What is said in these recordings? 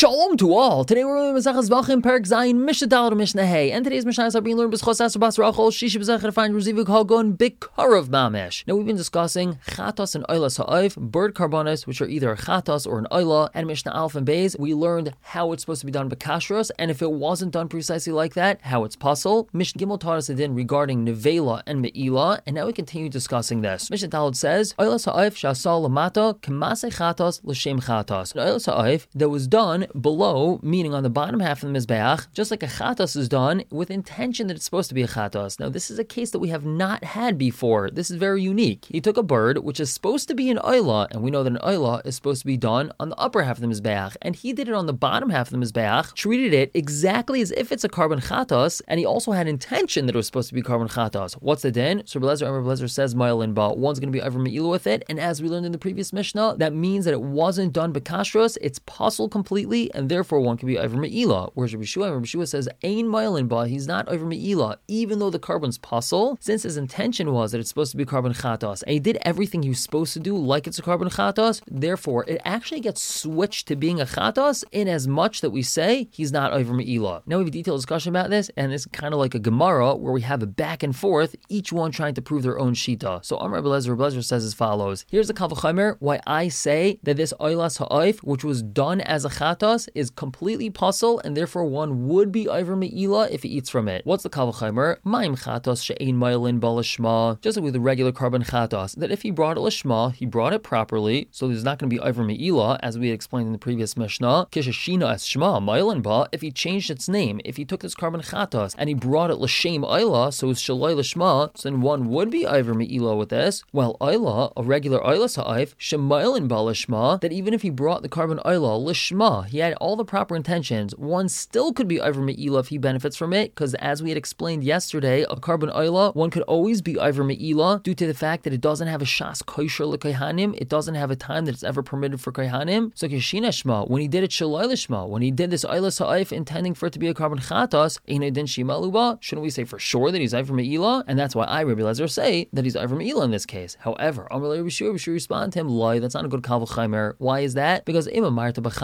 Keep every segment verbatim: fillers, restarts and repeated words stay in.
Shalom to all. Today we're learning Masechas Zvachim, Perek Zayin, Mishnah Daled, Mishnah Hey. And today's Mishnah is being learned B'schos Aser Bas Rachel, Shishi B'zechah to find Rezivuk Hagon, Bikarav Mamesh. Now we've been discussing Chatos and Oilas Ha'oif, bird carbonas, which are either a Chatos or an Oila, and Mishnah Aleph and Beis. We learned how it's supposed to be done B'kashros, and if it wasn't done precisely like that, how it's puzzle. Mishnah Gimel taught us a din regarding Nevela and Me'ila, and now we continue discussing this. Mishnah Daled says, Oilas Ha'oif Shasal Lamata, K'masei Chatos L'Shem Chatos. An Oilas Ha'oif that was done below, meaning on the bottom half of the Mizbeach, just like a Chatos is done with intention that it's supposed to be a Chatos. Now, this is a case that we have not had before. This is very unique. He took a bird, which is supposed to be an Oila, and we know that an Oila is supposed to be done on the upper half of the Mizbeach, and he did it on the bottom half of the Mizbeach, treated it exactly as if it's a carbon Chatos, and he also had intention that it was supposed to be carbon Chatos. What's the din? So Rebbe Lezer says, Ma'ilin Ba, one's going to be over Me'ilah with it, and as we learned in the previous Mishnah, that means that it wasn't done B'kashros, it's puzzle completely, and therefore one can be over Me'ilah. Whereas Rabbi Shua, Rabbi Shua says, Ein Ma'ilin Ba, he's not over Me'ilah, even though the carbon's puzzle, since his intention was that it's supposed to be carbon Chatos, and he did everything he was supposed to do like it's a carbon Chatos, therefore it actually gets switched to being a Chatos in as much that we say he's not over Me'ilah. Now we have a detailed discussion about this, and it's kind of like a Gemara where we have a back and forth, each one trying to prove their own Shita. So Amar Rebbe Lezer, Rebbe Lezer says as follows. Here's the Kal V'chomer why I say that this Oilas Ha'oif, which was done as a Chatos, is completely puzzle, and therefore one would be over Me'ilah if he eats from it. What's the Kal V'chomer? Ma'im Chatos she'ein ma'ilin ba l'shma. Just like with the regular carbon Chatos, that if he brought it l'shma, he brought it properly, so there's not going to be over Me'ilah, as we explained in the previous Mishnah. Kishashina es shma ma'ilin ba. If he changed its name, if he took this carbon Chatos and he brought it l'shem Oila, so it's shaloi l'shma, so then one would be over Me'ilah with this. Well, Oila, a regular Oilas Ha'oif, she'ma'ilin ba l'shma, that even if he brought the carbon Oila l'shma, he had all the proper intentions, one still could be over Me'ilah if he benefits from it, because as we had explained yesterday, a carbon Oila, one could always be over Me'ilah due to the fact that it doesn't have a shas kosher l'kohanim, it doesn't have a time that it's ever permitted for kohanim. So kishina shma, when he did it shaloi l'shma, when he did this Oilas Ha'oif intending for it to be a carbon Chatos, ein din shimaluba, shouldn't we say for sure that he's over Me'ilah? And that's why I, Rabbi Lezer, say that he's over Me'ilah in this case. However, Amar Rabbi Shua, we should respond to him, lie, that's not a good Kal V'chomer. Why is that? Because if you want to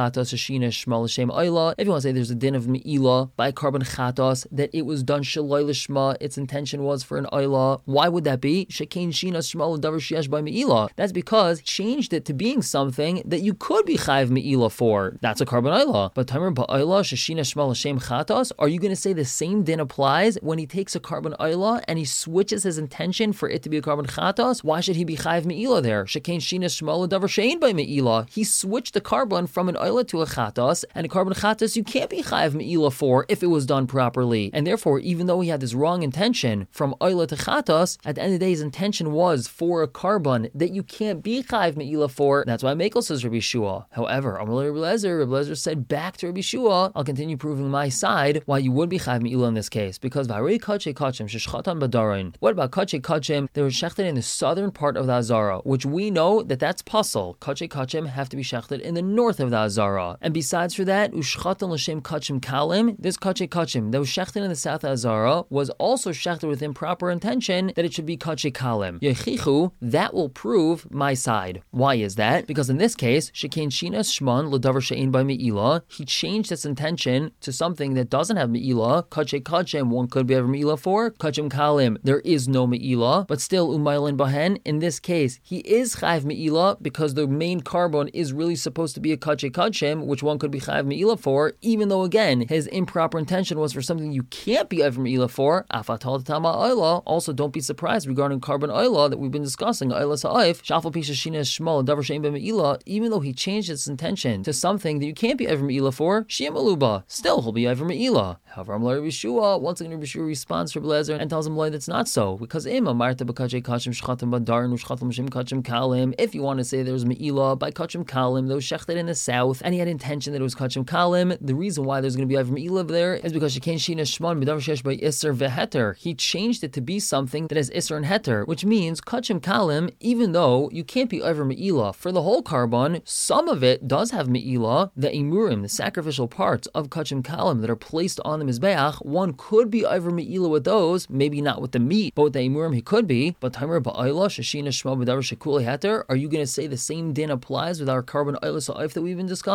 say there's a din of Me'ilah by carbon Chatos, that it was done shaloi l'shma, its intention was for an Oila, why would that be? Shekein shina shma l'davar sheyesh by Me'ilah. That's because he changed it to being something that you could be chayiv Me'ilah for. That's a carbon Oila. But Tamer ba'Oila sheshina shma l'shem Chatos, are you going to say the same din applies when he takes a carbon Oila and he switches his intention for it to be a carbon Chatos? Why should he be chayiv Me'ilah there? Shekein shina shma l'davar she'ein by Me'ilah. He switched the carbon from an Oila to a Chatos, and a carbon Chatos you can't be chayiv Me'ilah for if it was done properly. And therefore, even though he had this wrong intention from Oila to Chatos, at the end of the day his intention was for a carbon that you can't be chayiv Me'ilah for. That's why Mekel says Rabbi Shua. However, Amar Rabbi Lezer, Rabbi Lezer said back to Rabbi Shua, I'll continue proving my side why you would be chayiv Me'ilah in this case, because V'harei kache kachim sheshchatan b'darein. What about kache kachim? They were shechted in the southern part of the Azara, which we know that that's puzzle. Kache kachim have to be shechted in the north of the Azara. And besides for that, ushchatan l'shem kachim kalim, this kache kachim that was shechted in the south of Azara was also shechted with improper intention that it should be kache kalim. Yechichu, that will prove my side. Why is that? Because in this case, shekein shinas shman l'davar she'ein by Me'ilah, he changed its intention to something that doesn't have Me'ilah. Kache kachim, one could be ever Me'ilah for. Kachim kalim, there is no Me'ilah, but still umaylin bahen. In this case, he is chayiv Me'ilah because the main carbon is really supposed to be a kache kachim, which one could be chayiv Me'ilah for, even though again his improper intention was for something you can't be ever Me'ilah for. Afatal tama oila. Also, don't be surprised regarding carbon oila that we've been discussing. Oila sa'if shafal pisha shina shmal davar she'ein by Me'ilah. Even though he changed its intention to something that you can't be ever Me'ilah for, shia maluba, still he'll be ever Me'ilah. However, Amar Rabbi Shua, once again Rabbi Shua responds to Rabbi Lezer and tells him like that's not so, because im amarta b'kache kachim shchatim b'darin u'shchatim l'shem kachim kalim. If you want to say there's Me'ilah by kachim kalim that was shechted in the south, and he had intention that it was kachim kalim, the reason why there's going to be ever Me'ilah there is because shekein shina shman b'davar sheyesh by iser veheter. He changed it to be something that has iser and heter, which means kachim kalim, even though you can't be over Me'ilah for the whole carbon, some of it does have Me'ilah. The imurim, the sacrificial parts of kachim kalim that are placed on the mizbeach, one could be over Me'ilah with those, maybe not with the meat, but with the imurim he could be. But Tamer ba'Oila sheshina shma b'davar shekuli heter, are you going to say the same din applies with our carbon Oila sa'if that we've been discussing? That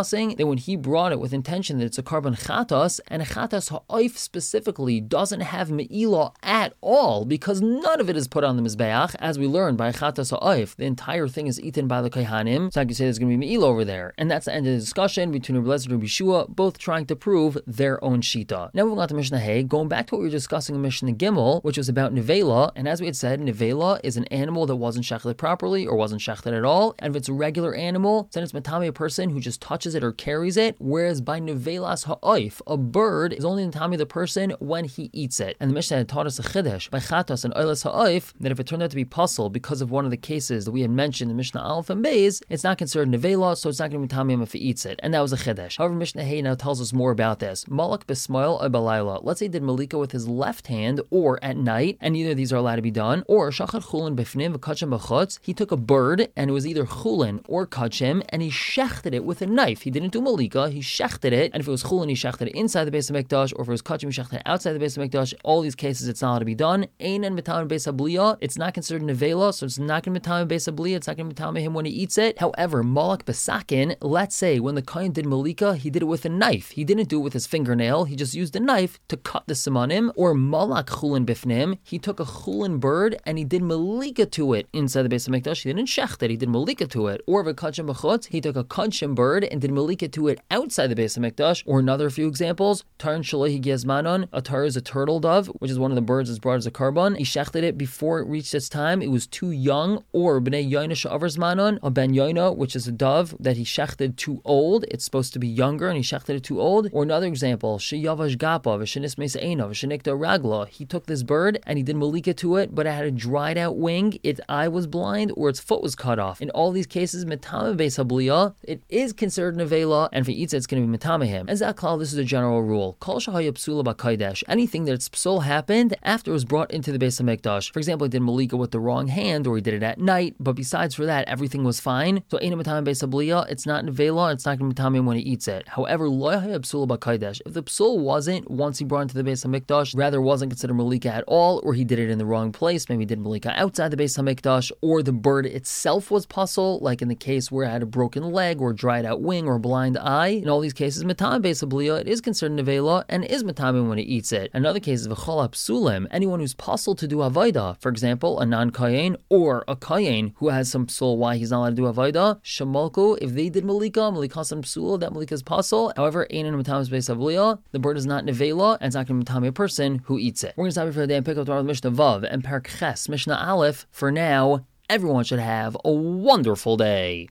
that when he brought it with intention that it's a carbon chatas, and a chatas ha'oif specifically doesn't have me'ilah at all, because none of it is put on the mizbeach, as we learned by chatas ha'oif. The entire thing is eaten by the kohanim, so I can say there's going to be me'ilah over there. And that's the end of the discussion between Rebbe Eliezer and Rebbe Yeshua, both trying to prove their own shita. Now moving on to Mishnah Hey, going back to what we were discussing in Mishnah Gimel, which was about nevela, and as we had said, nevela is an animal that wasn't shechted properly or wasn't shechted at all, and if it's a regular animal, then it's matame a person who just touches it or carries it, whereas by nevelas ha'oif, a bird is only matame the person when he eats it. And the Mishnah had taught us a chiddush by chatas and oilas ha'oif, that if it turned out to be puzzle because of one of the cases that we had mentioned in Mishnah Aleph and Beis, it's not considered nevela, so it's not going to be matame him if he eats it. And that was a chiddush. However, Mishnah Hey now tells us more about this. Malak b'smoil or balayla. Let's say he did malika with his left hand or at night, and neither of these are allowed to be done. Or shachar chulin b'fnim v'kachem b'chutz. He took a bird and it was either chulin or kachem, and he shechted it with a knife. He didn't do malika, he shechted it. And if it was chulin, he shechted it inside the Beis HaMikdash, or if it was kachem, he shechted it outside the Beis HaMikdash. All these cases, it's not allowed to be done. Ein and mitam Beis HaBliya. It's not considered nevela, so it's not going to mitam Beis HaBliya. It's not going to mitam him when he eats it. However, malak b'sakin. Let's say when the kohen did malika, he did it with a knife. He didn't do it with his fingernail. He just used a knife to cut the simanim. Or malak chulin bifnim. He took a chulin bird and he did malika to it inside the Beis HaMikdash. He didn't shecht it. He did malika to it. Or v'kachem b'chutz. He took a kachem bird and did malika to it outside the Beis HaMikdash. Or another few examples. Taran shalohi giazmanon. A tar is a turtle dove, which is one of the birds that's brought as a carbon. He shechted it before it reached its time. It was too young. Or b'nei yoina she'avar zmanon. A ben yoina, which is a dove that he shechted too old. It's supposed to be younger and he shechted it too old. Or another example, sheyavash gapa v'shenis meisa'ena v'shenikta ragla. He took this bird and he did malika to it, but it had a dried out wing, its eye was blind, or its foot was cut off. In all these cases, metame beis habliya, it is considered nevela, and if he eats it, it's going to be metame him. As zaklal, this is a general rule. Kol shahaya psula b'kaidesh. Anything that's psul happened after it was brought into the Beis HaMikdash. For example, he did malika with the wrong hand, or he did it at night, but besides for that, everything was fine. So ain't metame beis habliya, it's not nevela, it's not going to metame him when he eats it. However, lo yahaya psula b'kaidesh. If the psul wasn't, once he brought into the Beis HaMikdash, rather wasn't considered malika at all, or he did it in the wrong place, maybe he did malika outside the Beis HaMikdash, or the bird itself was puzzle, like in the case where it had a broken leg, or dried out wing, or blind eye. In all these cases, metame beis habliya, it is considered nevela, and is metame when he eats it. Another case is v'chol psulim, anyone who's puzzle to do avodah, for example, a non-kayin, or a kayin who has some psul why he's not allowed to do avodah, shamalku, if they did malika, malika some psul, that malika is puzzle. However, ein and metame beis habliya, the bird is not nevela, and it's not going to metame a person who eats it. We're going to stop here for the day and pick up tomorrow with Mishnah Vav and Perek Ches, Mishnah Aleph. For now, everyone should have a wonderful day.